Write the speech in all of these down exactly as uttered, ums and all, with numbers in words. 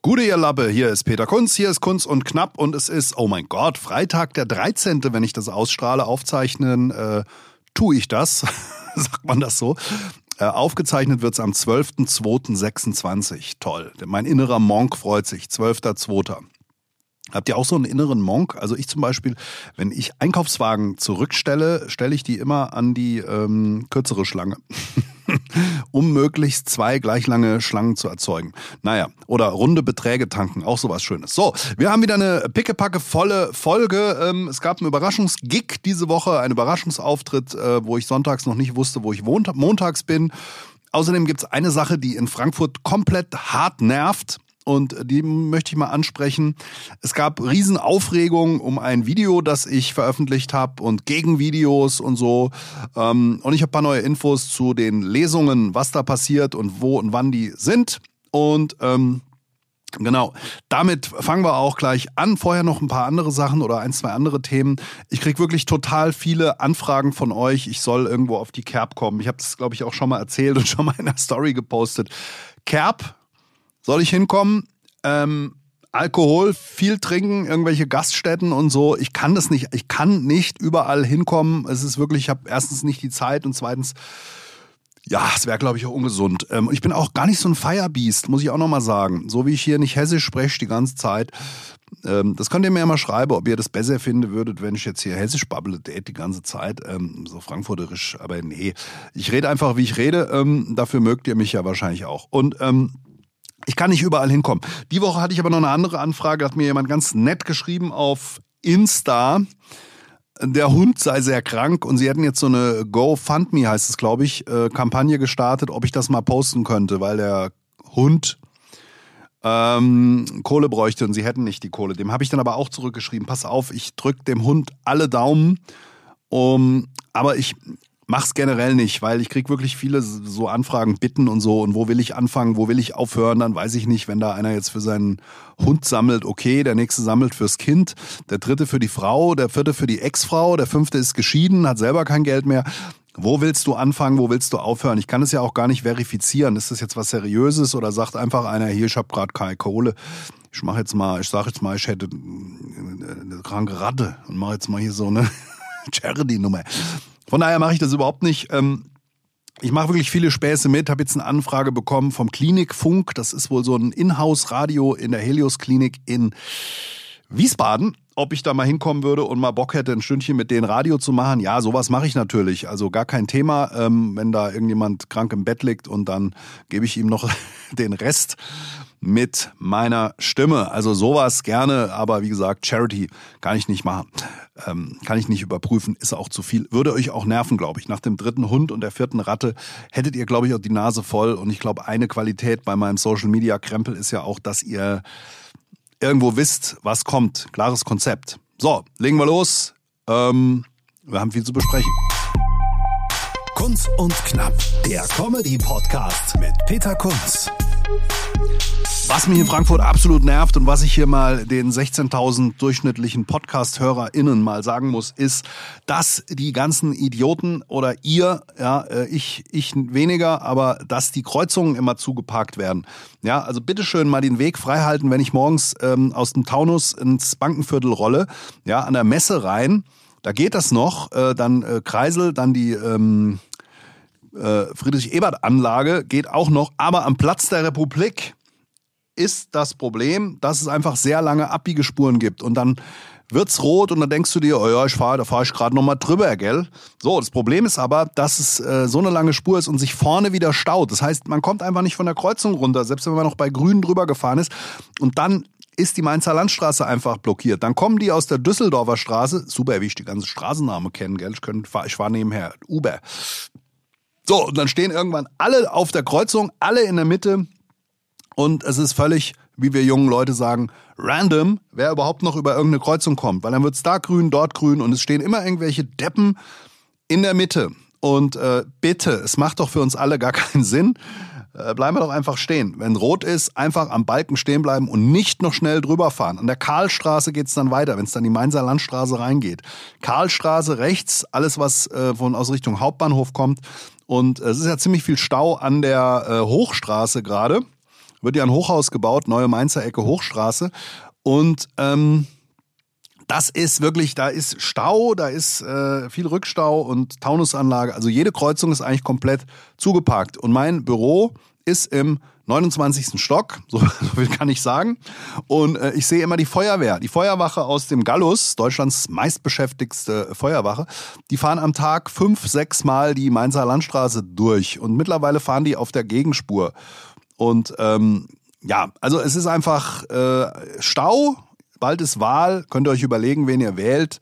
Gute ihr Lappe, hier ist Peter Kunz, hier ist Kunz und Knapp und es ist, oh mein Gott, Freitag der dreizehnte wenn ich das ausstrahle, aufzeichnen, äh, tue ich das, sagt man das so. Äh, aufgezeichnet wird's am zwölfter zweiter sechsundzwanzig, toll, mein innerer Monk freut sich, zwölfter zweiter Habt ihr auch so einen inneren Monk? Also ich zum Beispiel, wenn ich Einkaufswagen zurückstelle, stelle ich die immer an die ähm, kürzere Schlange, um möglichst zwei gleich lange Schlangen zu erzeugen. Naja, oder runde Beträge tanken, auch sowas Schönes. So, wir haben wieder eine pickepacke volle Folge. Ähm, es gab einen Überraschungsgig diese Woche, einen Überraschungsauftritt, äh, wo ich sonntags noch nicht wusste, wo ich wohnt, montags bin. Außerdem gibt's eine Sache, die in Frankfurt komplett hart nervt. Und die möchte ich mal ansprechen. Es gab Riesenaufregung um ein Video, das ich veröffentlicht habe und Gegenvideos und so. Und ich habe ein paar neue Infos zu den Lesungen, was da passiert und wo und wann die sind. Und ähm, genau, damit fangen wir auch gleich an. Vorher noch ein paar andere Sachen oder ein, zwei andere Themen. Ich kriege wirklich total viele Anfragen von euch. Ich soll irgendwo auf die Kerb kommen. Ich habe das, glaube ich, auch schon mal erzählt und schon mal in der Story gepostet. Kerb. Soll ich hinkommen? Ähm, Alkohol, viel trinken, irgendwelche Gaststätten und so. Ich kann das nicht. Ich kann nicht überall hinkommen. Es ist wirklich, ich habe erstens nicht die Zeit und zweitens, ja, es wäre, glaube ich, auch ungesund. Ähm, ich bin auch gar nicht so ein Firebeast, muss ich auch nochmal sagen. So wie ich hier nicht Hessisch spreche die ganze Zeit. Ähm, das könnt ihr mir ja mal schreiben, ob ihr das besser finden würdet, wenn ich jetzt hier Hessisch babble die ganze Zeit. Ähm, so frankfurterisch, aber nee. Ich rede einfach, wie ich rede. Ähm, dafür mögt ihr mich ja wahrscheinlich auch. Und ähm, ich kann nicht überall hinkommen. Die Woche hatte ich aber noch eine andere Anfrage, hat mir jemand ganz nett geschrieben auf Insta. Der Hund sei sehr krank und sie hätten jetzt so eine GoFundMe, heißt es, glaube ich, äh, Kampagne gestartet, ob ich das mal posten könnte, weil der Hund ähm, Kohle bräuchte und sie hätten nicht die Kohle. Dem habe ich dann aber auch zurückgeschrieben, pass auf, ich drücke dem Hund alle Daumen, um, aber ich mach's generell nicht, weil ich krieg wirklich viele so Anfragen, Bitten und so und wo will ich anfangen, wo will ich aufhören, dann weiß ich nicht, wenn da einer jetzt für seinen Hund sammelt, okay, der nächste sammelt fürs Kind, der dritte für die Frau, der vierte für die Ex-Frau, der fünfte ist geschieden, hat selber kein Geld mehr. Wo willst du anfangen, wo willst du aufhören? Ich kann es ja auch gar nicht verifizieren. Ist das jetzt was Seriöses oder sagt einfach einer, hier, ich habe gerade keine Kohle, ich mach jetzt mal, ich sag jetzt mal, ich hätte eine kranke Ratte und mache jetzt mal hier so eine Charity-Nummer. Von daher mache ich das überhaupt nicht. Ich mache wirklich viele Späße mit, habe jetzt eine Anfrage bekommen vom Klinikfunk. Das ist wohl so ein Inhouse-Radio in der Helios-Klinik in Wiesbaden. Ob ich da mal hinkommen würde und mal Bock hätte, ein Stündchen mit denen Radio zu machen. Ja, sowas mache ich natürlich. Also gar kein Thema, wenn da irgendjemand krank im Bett liegt und dann gebe ich ihm noch den Rest mit meiner Stimme. Also sowas gerne, aber wie gesagt, Charity kann ich nicht machen. Ähm, kann ich nicht überprüfen, ist auch zu viel. Würde euch auch nerven, glaube ich. Nach dem dritten Hund und der vierten Ratte hättet ihr, glaube ich, auch die Nase voll. Und ich glaube, eine Qualität bei meinem Social-Media-Krempel ist ja auch, dass ihr irgendwo wisst, was kommt. Klares Konzept. So, legen wir los. Ähm, wir haben viel zu besprechen. Kunz und Knapp, der Comedy-Podcast mit Peter Kunz. Was mich in Frankfurt absolut nervt und was ich hier mal den sechzehntausend durchschnittlichen Podcast-HörerInnen mal sagen muss, ist, dass die ganzen Idioten oder ihr, ja, ich, ich weniger, aber dass die Kreuzungen immer zugeparkt werden. Ja, also bitteschön mal den Weg frei halten, wenn ich morgens ähm, aus dem Taunus ins Bankenviertel rolle, ja, an der Messe rein, da geht das noch, äh, dann äh, Kreisel, dann die ähm, äh, Friedrich-Ebert-Anlage geht auch noch, aber am Platz der Republik ist das Problem, dass es einfach sehr lange Abbiegespuren gibt und dann wird's rot und dann denkst du dir, oh ja, ich fahre, da fahre ich gerade noch mal drüber, gell? So, das Problem ist aber, dass es äh, so eine lange Spur ist und sich vorne wieder staut. Das heißt, man kommt einfach nicht von der Kreuzung runter, selbst wenn man noch bei Grün drüber gefahren ist und dann ist die Mainzer Landstraße einfach blockiert. Dann kommen die aus der Düsseldorfer Straße, super, wie ich die ganze Straßenname kenne, gell? Ich, könnt, ich fahre nebenher, Uber. So, und dann stehen irgendwann alle auf der Kreuzung, alle in der Mitte. Und es ist völlig, wie wir jungen Leute sagen, random, wer überhaupt noch über irgendeine Kreuzung kommt. Weil dann wird's da grün, dort grün und es stehen immer irgendwelche Deppen in der Mitte. Und äh, bitte, es macht doch für uns alle gar keinen Sinn. Äh, bleiben wir doch einfach stehen. Wenn rot ist, einfach am Balken stehen bleiben und nicht noch schnell drüber fahren. An der Karlstraße geht's dann weiter, wenn es dann die Mainzer Landstraße reingeht. Karlstraße rechts, alles was äh, von aus Richtung Hauptbahnhof kommt. Und äh, es ist ja ziemlich viel Stau an der äh, Hochstraße gerade, wird ja ein Hochhaus gebaut, Neue Mainzer Ecke Hochstraße. Und ähm, das ist wirklich, da ist Stau, da ist äh, viel Rückstau und Taunusanlage. Also jede Kreuzung ist eigentlich komplett zugeparkt. Und mein Büro ist im neunundzwanzigsten Stock, so, so viel kann ich sagen. Und äh, ich sehe immer die Feuerwehr, die Feuerwache aus dem Gallus, Deutschlands meistbeschäftigste Feuerwache. Die fahren am Tag fünf, sechs Mal die Mainzer Landstraße durch. Und mittlerweile fahren die auf der Gegenspur. Und ähm, ja, also es ist einfach äh, Stau. Bald ist Wahl, könnt ihr euch überlegen, wen ihr wählt.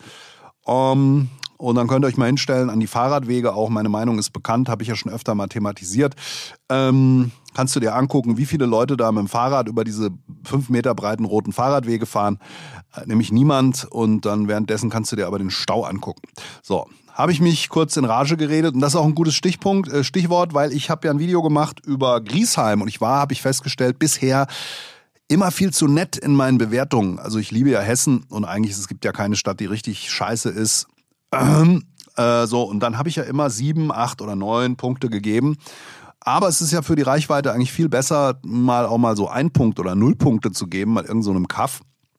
Um, und dann könnt ihr euch mal hinstellen an die Fahrradwege. Auch meine Meinung ist bekannt, habe ich ja schon öfter mal thematisiert. Ähm, kannst du dir angucken, wie viele Leute da mit dem Fahrrad über diese fünf Meter breiten roten Fahrradwege fahren. Äh, nämlich niemand. Und dann währenddessen kannst du dir aber den Stau angucken. So, habe ich mich kurz in Rage geredet. Und das ist auch ein gutes Stichpunkt, äh, Stichwort, weil ich habe ja ein Video gemacht über Griesheim. Und ich war, habe ich festgestellt, bisher immer viel zu nett in meinen Bewertungen. Also ich liebe ja Hessen und eigentlich es gibt ja keine Stadt, die richtig scheiße ist. Ähm, äh, so und dann habe ich ja immer sieben, acht oder neun Punkte gegeben. Aber es ist ja für die Reichweite eigentlich viel besser, mal auch mal so ein Punkt oder null Punkte zu geben, mal irgend so einem Kaff.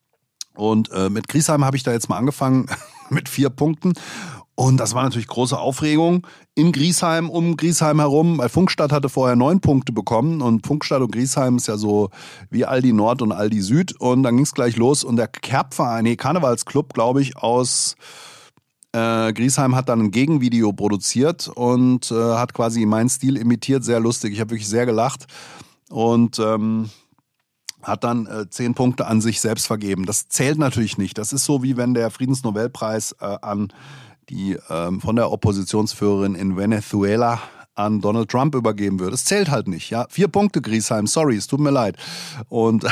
Und äh, mit Griesheim habe ich da jetzt mal angefangen mit vier Punkten. Und das war natürlich große Aufregung in Griesheim, um Griesheim herum, weil Funkstadt hatte vorher neun Punkte bekommen und Funkstadt und Griesheim ist ja so wie Aldi Nord und Aldi Süd und dann ging es gleich los und der Kerbverein, nee, Karnevalsclub, glaube ich, aus äh, Griesheim hat dann ein Gegenvideo produziert und äh, hat quasi meinen Stil imitiert, sehr lustig, ich habe wirklich sehr gelacht und ähm, hat dann äh, zehn Punkte an sich selbst vergeben. Das zählt natürlich nicht, das ist so wie wenn der Friedensnobelpreis äh, an die ähm, von der Oppositionsführerin in Venezuela an Donald Trump übergeben wird. Es zählt halt nicht, ja. Vier Punkte, Griesheim, sorry, es tut mir leid. Und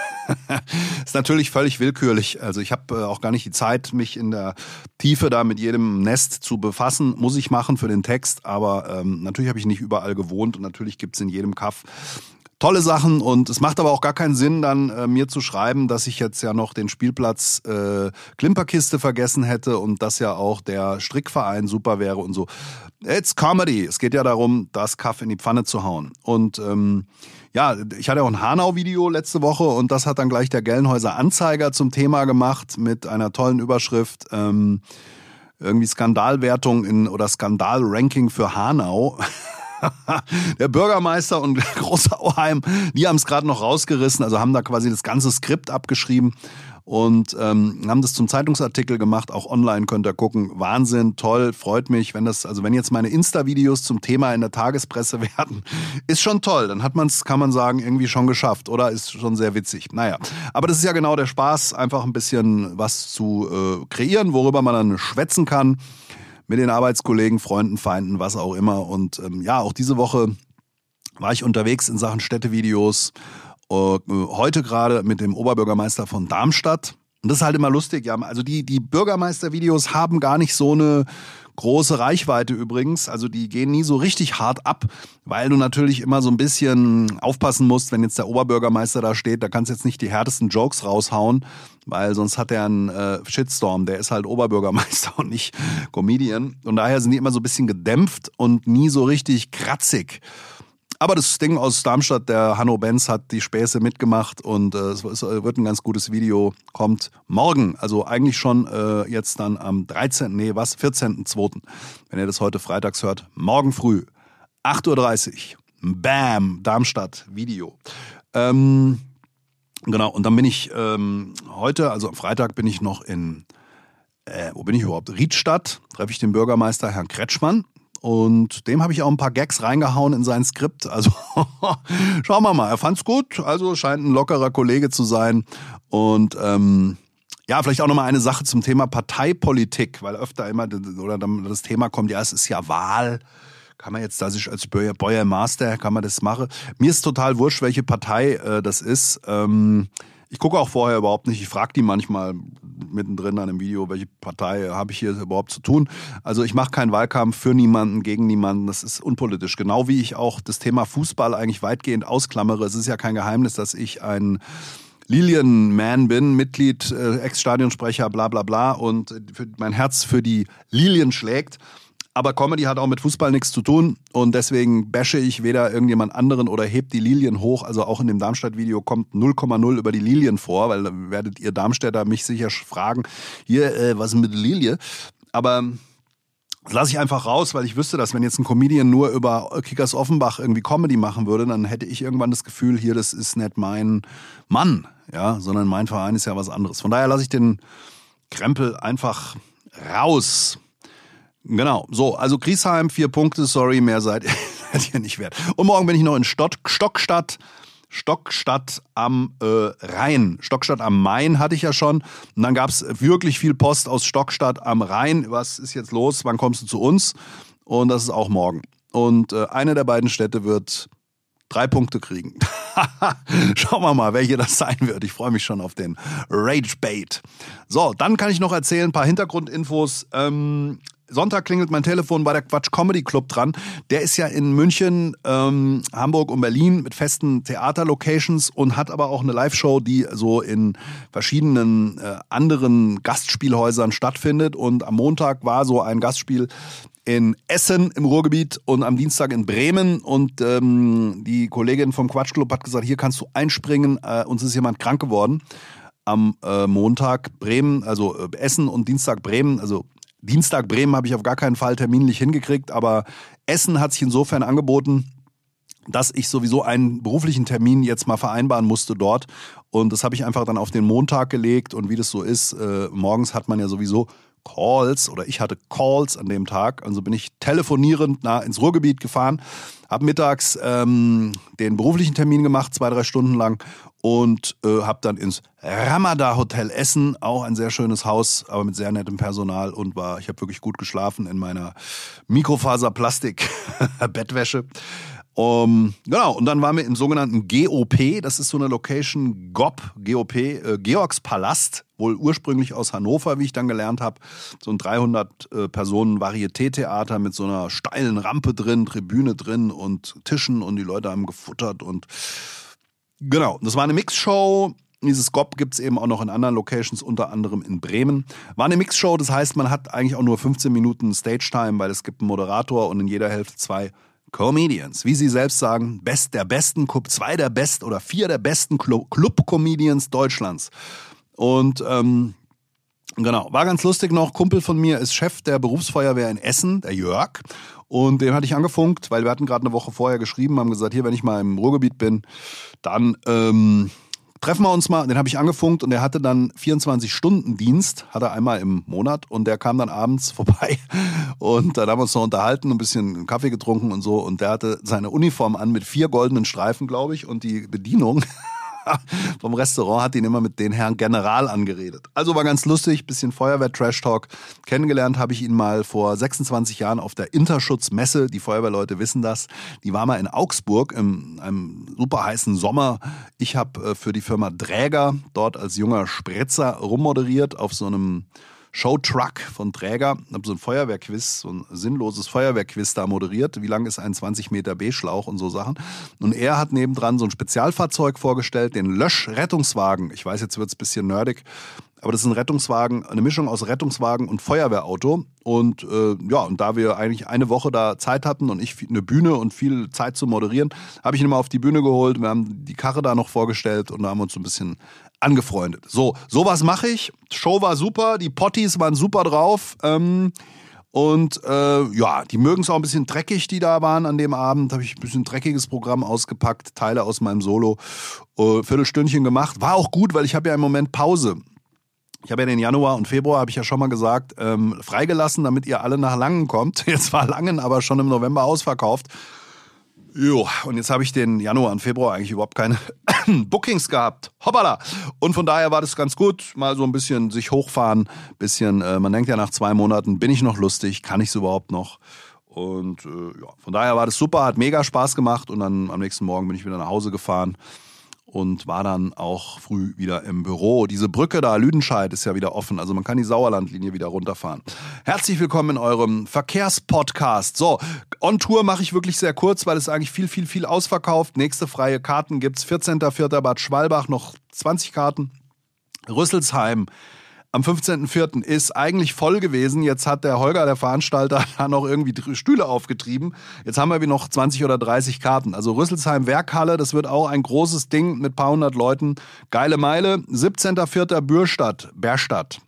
ist natürlich völlig willkürlich. Also ich habe äh, auch gar nicht die Zeit, mich in der Tiefe da mit jedem Nest zu befassen. Muss ich machen für den Text, aber ähm, natürlich habe ich nicht überall gewohnt und natürlich gibt's in jedem Kaff tolle Sachen und es macht aber auch gar keinen Sinn, dann äh, mir zu schreiben, dass ich jetzt ja noch den Spielplatz äh, Klimperkiste vergessen hätte und dass ja auch der Strickverein super wäre und so. It's Comedy. Es geht ja darum, das Kaff in die Pfanne zu hauen. Und ähm, ja, ich hatte auch ein Hanau-Video letzte Woche und das hat dann gleich der Gelnhäuser Anzeiger zum Thema gemacht mit einer tollen Überschrift. Ähm, irgendwie Skandalwertung in oder Skandalranking für Hanau. Der Bürgermeister und Großauheim, die haben es gerade noch rausgerissen, also haben da quasi das ganze Skript abgeschrieben und ähm, haben das zum Zeitungsartikel gemacht, auch online könnt ihr gucken. Wahnsinn, toll, freut mich, wenn das, also wenn jetzt meine Insta-Videos zum Thema in der Tagespresse werden, ist schon toll, dann hat man es, kann man sagen, irgendwie schon geschafft oder ist schon sehr witzig. Naja, aber das ist ja genau der Spaß, einfach ein bisschen was zu äh, kreieren, worüber man dann schwätzen kann. Mit den Arbeitskollegen, Freunden, Feinden, was auch immer. Und ähm, ja, auch diese Woche war ich unterwegs in Sachen Städtevideos. Äh, heute gerade mit dem Oberbürgermeister von Darmstadt. Und das ist halt immer lustig. Ja, also die, die Bürgermeistervideos haben gar nicht so eine große Reichweite übrigens. Also die gehen nie so richtig hart ab, weil du natürlich immer so ein bisschen aufpassen musst, wenn jetzt der Oberbürgermeister da steht. Da kannst du jetzt nicht die härtesten Jokes raushauen, weil sonst hat er einen äh, Shitstorm. Der ist halt Oberbürgermeister und nicht Comedian. Und daher sind die immer so ein bisschen gedämpft und nie so richtig kratzig. Aber das Ding aus Darmstadt, der Hanno Benz, hat die Späße mitgemacht und äh, es wird ein ganz gutes Video, kommt morgen, also eigentlich schon äh, jetzt dann am dreizehnten nee was, vierzehnten zweiten Wenn ihr das heute freitags hört, morgen früh, acht Uhr dreißig, bam, Darmstadt, Video. Ähm, genau, und dann bin ich ähm, heute, also am Freitag bin ich noch in, äh, wo bin ich überhaupt, Riedstadt, treffe ich den Bürgermeister Herrn Kretschmann. Und dem habe ich auch ein paar Gags reingehauen in sein Skript. Also schauen wir mal, er fand's gut. Also scheint ein lockerer Kollege zu sein. Und ähm, ja, vielleicht auch nochmal eine Sache zum Thema Parteipolitik, weil öfter immer oder das Thema kommt, ja, es ist ja Wahl. Kann man jetzt da sich als Bürgermeister, kann man das machen? Mir ist total wurscht, welche Partei äh, das ist. Ähm, Ich gucke auch vorher überhaupt nicht. Ich frage die manchmal mittendrin an einem Video, welche Partei habe ich hier überhaupt zu tun. Also ich mache keinen Wahlkampf für niemanden, gegen niemanden. Das ist unpolitisch. Genau wie ich auch das Thema Fußball eigentlich weitgehend ausklammere. Es ist ja kein Geheimnis, dass ich ein Lilienman bin, Mitglied, äh, Ex-Stadionsprecher, bla bla bla und für, mein Herz für die Lilien schlägt. Aber Comedy hat auch mit Fußball nichts zu tun und deswegen bashe ich weder irgendjemand anderen oder heb die Lilien hoch. Also auch in dem Darmstadt-Video kommt null Komma null über die Lilien vor, weil dann werdet ihr Darmstädter mich sicher fragen, hier, äh, was ist mit der Lilie? Aber das lasse ich einfach raus, weil ich wüsste, dass wenn jetzt ein Comedian nur über Kickers Offenbach irgendwie Comedy machen würde, dann hätte ich irgendwann das Gefühl, hier, das ist nicht mein Mann, ja, sondern mein Verein ist ja was anderes. Von daher lasse ich den Krempel einfach raus. Genau, so, also Griesheim, vier Punkte, sorry, mehr seid ihr nicht wert. Und morgen bin ich noch in Stott, Stockstadt, Stockstadt am äh, Rhein. Stockstadt am Main hatte ich ja schon. Und dann gab es wirklich viel Post aus Stockstadt am Rhein. Was ist jetzt los? Wann kommst du zu uns? Und das ist auch morgen. Und äh, eine der beiden Städte wird drei Punkte kriegen. Schauen wir mal, welche das sein wird. Ich freue mich schon auf den Rage-Bait. So, dann kann ich noch erzählen, ein paar Hintergrundinfos. Ähm, Sonntag klingelt mein Telefon bei der Quatsch Comedy Club dran. Der ist ja in München, ähm, Hamburg und Berlin mit festen Theaterlocations und hat aber auch eine Live-Show, die so in verschiedenen äh, anderen Gastspielhäusern stattfindet. Und am Montag war so ein Gastspiel in Essen im Ruhrgebiet und am Dienstag in Bremen. Und ähm, die Kollegin vom Quatsch Club hat gesagt, hier kannst du einspringen, äh, uns ist jemand krank geworden. Am äh, Montag Bremen, also äh, Essen und Dienstag Bremen, also Dienstag Bremen habe ich auf gar keinen Fall terminlich hingekriegt, aber Essen hat sich insofern angeboten, dass ich sowieso einen beruflichen Termin jetzt mal vereinbaren musste dort. Und das habe ich einfach dann auf den Montag gelegt. Und wie das so ist, äh, morgens hat man ja sowieso Calls oder ich hatte Calls an dem Tag. Also bin ich telefonierend nah ins Ruhrgebiet gefahren, habe mittags ähm, den beruflichen Termin gemacht, zwei, drei Stunden lang und äh, habe dann ins Ramada Hotel Essen, auch ein sehr schönes Haus, aber mit sehr nettem Personal und war, ich habe wirklich gut geschlafen in meiner Mikrofaser-Plastik-Bettwäsche. Um, genau, und dann waren wir im sogenannten G O P, das ist so eine Location, G O P, G O P, äh, Georgspalast, wohl ursprünglich aus Hannover, wie ich dann gelernt habe. So ein dreihundert äh, Personen Varieté-Theater mit so einer steilen Rampe drin, Tribüne drin und Tischen und die Leute haben gefuttert und genau, das war eine Mixshow. Dieses G O P gibt es eben auch noch in anderen Locations, unter anderem in Bremen. War eine Mixshow, das heißt, man hat eigentlich auch nur fünfzehn Minuten Stage-Time, weil es gibt einen Moderator und in jeder Hälfte zwei Comedians, wie sie selbst sagen, best der besten, zwei der besten oder vier der besten Club-Comedians Deutschlands. Und ähm, genau, war ganz lustig noch, Kumpel von mir ist Chef der Berufsfeuerwehr in Essen, der Jörg. Und den hatte ich angefunkt, weil wir hatten gerade eine Woche vorher geschrieben, haben gesagt, hier, wenn ich mal im Ruhrgebiet bin, dann ähm, treffen wir uns mal. Den habe ich angefunkt und der hatte dann vierundzwanzig-Stunden-Dienst, hat er einmal im Monat und der kam dann abends vorbei und dann haben wir uns noch unterhalten, ein bisschen Kaffee getrunken und so und der hatte seine Uniform an mit vier goldenen Streifen, glaube ich, und die Bedienung vom Restaurant hat ihn immer mit den Herrn General angeredet. Also war ganz lustig, bisschen Feuerwehr-Trash-Talk. Kennengelernt habe ich ihn mal vor sechsundzwanzig Jahren auf der Interschutz-Messe. Die Feuerwehrleute wissen das. Die war mal in Augsburg in einem super heißen Sommer. Ich habe für die Firma Dräger dort als junger Spritzer rummoderiert auf so einem Showtruck von Träger, habe so ein Feuerwehrquiz, so ein sinnloses Feuerwehrquiz da moderiert. Wie lang ist ein zwanzig Meter B-Schlauch und so Sachen. Und er hat nebendran so ein Spezialfahrzeug vorgestellt, den Löschrettungswagen. Ich weiß, jetzt wird's ein bisschen nerdig, aber das ist ein Rettungswagen, eine Mischung aus Rettungswagen und Feuerwehrauto. Und äh, ja, und da wir eigentlich eine Woche da Zeit hatten und ich eine Bühne und viel Zeit zu moderieren, habe ich ihn mal auf die Bühne geholt. Wir haben die Karre da noch vorgestellt und da haben wir uns so ein bisschen angefreundet. So, sowas mache ich. Show war super, die Potties waren super drauf. Ähm, und äh, ja, die mögen es auch ein bisschen dreckig, die da waren an dem Abend. Habe ich ein bisschen dreckiges Programm ausgepackt, Teile aus meinem Solo. Äh, Viertelstündchen gemacht. War auch gut, weil ich habe ja im Moment Pause. Ich habe ja den Januar und Februar, habe ich ja schon mal gesagt, ähm, freigelassen, damit ihr alle nach Langen kommt. Jetzt war Langen aber schon im November ausverkauft. Jo, und jetzt habe ich den Januar und Februar eigentlich überhaupt keine Bookings gehabt. Hoppala! Und von daher war das ganz gut, mal so ein bisschen sich hochfahren, bisschen, äh, man denkt ja nach zwei Monaten, bin ich noch lustig, kann ich es überhaupt noch? Und äh, ja, von daher war das super, hat mega Spaß gemacht und dann am nächsten Morgen bin ich wieder nach Hause gefahren und war dann auch früh wieder im Büro. Diese Brücke da, Lüdenscheid, ist ja wieder offen. Also man kann die Sauerlandlinie wieder runterfahren. Herzlich willkommen in eurem Verkehrspodcast. So, on Tour mache ich wirklich sehr kurz, weil es eigentlich viel, viel, viel ausverkauft. Nächste freie Karten gibt's. vierzehnter vierter Bad Schwalbach, noch zwanzig Karten. Rüsselsheim am fünfzehnten vierten ist eigentlich voll gewesen. Jetzt hat der Holger, der Veranstalter, da noch irgendwie Stühle aufgetrieben. Jetzt haben wir wie noch zwanzig oder dreißig Karten. Also Rüsselsheim Werkhalle, das wird auch ein großes Ding mit ein paar hundert Leuten. Geile Meile. siebzehnten vierten Bürstadt, Berstadt.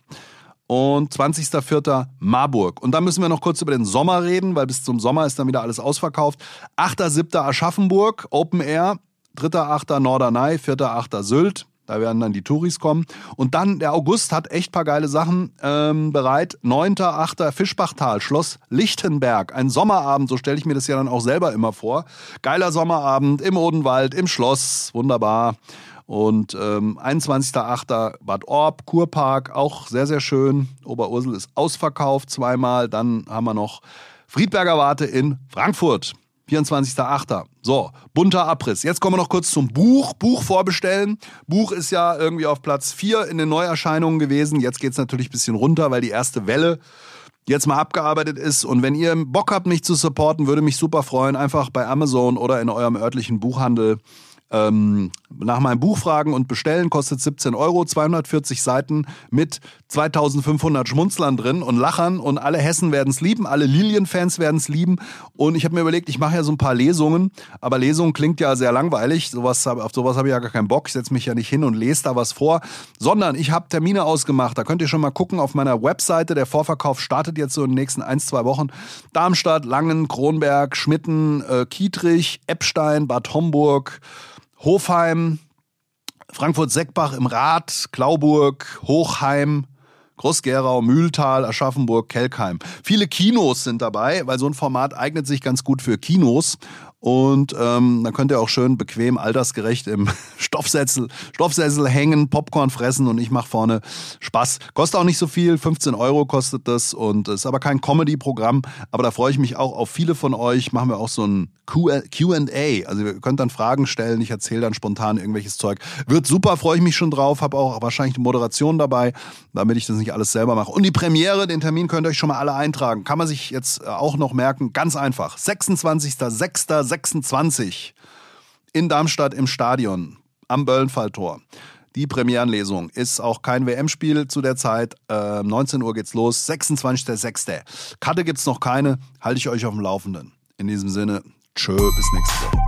Und zwanzigsten vierten Marburg. Und dann müssen wir noch kurz über den Sommer reden, weil bis zum Sommer ist dann wieder alles ausverkauft. achter siebten Aschaffenburg, Open Air. dritter achten Norderney, vierter achten Sylt. Da werden dann die Touris kommen. Und dann, der August hat echt ein paar geile Sachen ähm, bereit. neunten achten Fischbachtal, Schloss Lichtenberg. Ein Sommerabend, so stelle ich mir das ja dann auch selber immer vor. Geiler Sommerabend im Odenwald, im Schloss, wunderbar. Und ähm, einundzwanzigsten achten Bad Orb, Kurpark, auch sehr, sehr schön. Oberursel ist ausverkauft zweimal. Dann haben wir noch Friedberger Warte in Frankfurt. vierundzwanzigsten achten So, bunter Abriss. Jetzt kommen wir noch kurz zum Buch. Buch vorbestellen. Buch ist ja irgendwie auf Platz vier in den Neuerscheinungen gewesen. Jetzt geht es natürlich ein bisschen runter, weil die erste Welle jetzt mal abgearbeitet ist. Und wenn ihr Bock habt, mich zu supporten, würde mich super freuen. Einfach bei Amazon oder in eurem örtlichen Buchhandel ähm, nach meinem Buch fragen und bestellen. Kostet siebzehn Euro, zweihundertvierzig Seiten mit zweitausendfünfhundert Schmunzlern drin und Lachern. Und alle Hessen werden es lieben, alle Lilien-Fans werden es lieben. Und ich habe mir überlegt, ich mache ja so ein paar Lesungen. Aber Lesungen klingt ja sehr langweilig. Sowas, auf sowas habe ich ja gar keinen Bock. Ich setze mich ja nicht hin und lese da was vor. Sondern ich habe Termine ausgemacht. Da könnt ihr schon mal gucken auf meiner Webseite. Der Vorverkauf startet jetzt so in den nächsten ein, zwei Wochen. Darmstadt, Langen, Kronberg, Schmitten, äh, Kietrich, Eppstein, Bad Homburg, Hofheim, Frankfurt-Seckbach im Rad, Klauburg, Hochheim, Groß-Gerau, Mühltal, Aschaffenburg, Kelkheim. Viele Kinos sind dabei, weil so ein Format eignet sich ganz gut für Kinos. Und ähm, dann könnt ihr auch schön bequem, altersgerecht im Stoffsessel, Stoffsessel hängen, Popcorn fressen und ich mache vorne Spaß. Kostet auch nicht so viel, fünfzehn Euro kostet das und ist aber kein Comedy-Programm. Aber da freue ich mich auch auf viele von euch. Machen wir auch so ein Q and A. Also ihr könnt dann Fragen stellen, ich erzähle dann spontan irgendwelches Zeug. Wird super, freue ich mich schon drauf. Habe auch wahrscheinlich eine Moderation dabei, damit ich das nicht alles selber mache. Und die Premiere, den Termin könnt ihr euch schon mal alle eintragen. Kann man sich jetzt auch noch merken, ganz einfach. sechsundzwanzigsten sechsten sechsundzwanzig in Darmstadt im Stadion am Böllenfalltor. Die Premierenlesung ist auch kein W M-Spiel zu der Zeit. Äh, neunzehn Uhr geht's los, sechsundzwanzigsten sechsten Karte gibt's noch keine, halte ich euch auf dem Laufenden. In diesem Sinne, tschö, bis nächste Woche.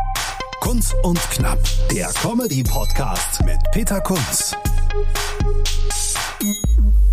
Kunz und Knapp, der Comedy-Podcast mit Peter Kunz.